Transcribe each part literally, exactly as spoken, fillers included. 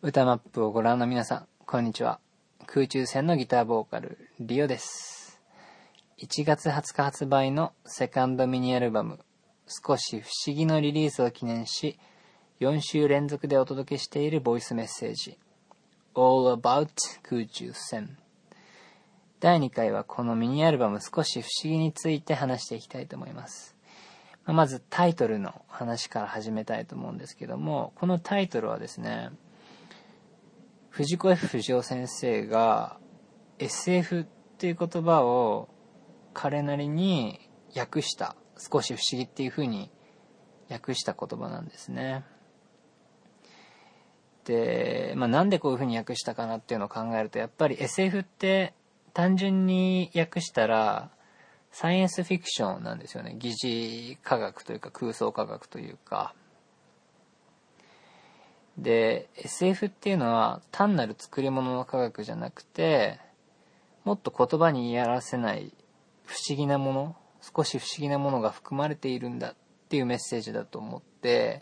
歌マップをご覧の皆さん、こんにちは。空中戦のギターボーカル、リオです。いちがつはつか発売のセカンドミニアルバム、少し不思議のリリースを記念し、よんしゅう連続でお届けしているボイスメッセージ、All About 空中戦。だいにかいはこのミニアルバム少し不思議について話していきたいと思います。まずタイトルの話から始めたいと思うんですけども、このタイトルはですね、藤子 F 不二雄先生が エスエフ っていう言葉を彼なりに訳した、少し不思議っていう風に訳した言葉なんですね。で、まあ、なんでこういう風に訳したかなっていうのを考えると、やっぱり エスエフ って単純に訳したらサイエンスフィクションなんですよね。疑似科学というか空想科学というか。で エスエフ っていうのは単なる作り物の科学じゃなくて、もっと言葉に言い表せない不思議なもの、少し不思議なものが含まれているんだっていうメッセージだと思って、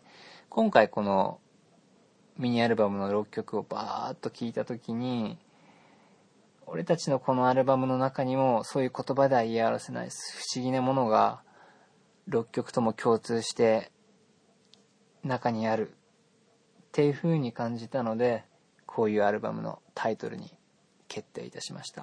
今回このミニアルバムのろっきょくをバーッと聴いた時に、俺たちのこのアルバムの中にもそういう言葉では言い表せない不思議なものがろっきょくとも共通して中にあるっていう風に感じたので、こういうアルバムのタイトルに決定いたしました。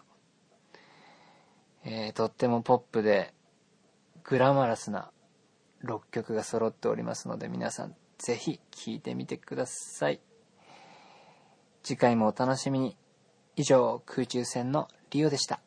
えー、とってもポップでグラマラスなろっきょくが揃っておりますので、皆さんぜひ聴いてみてください。次回もお楽しみに。以上、空中戦のリオでした。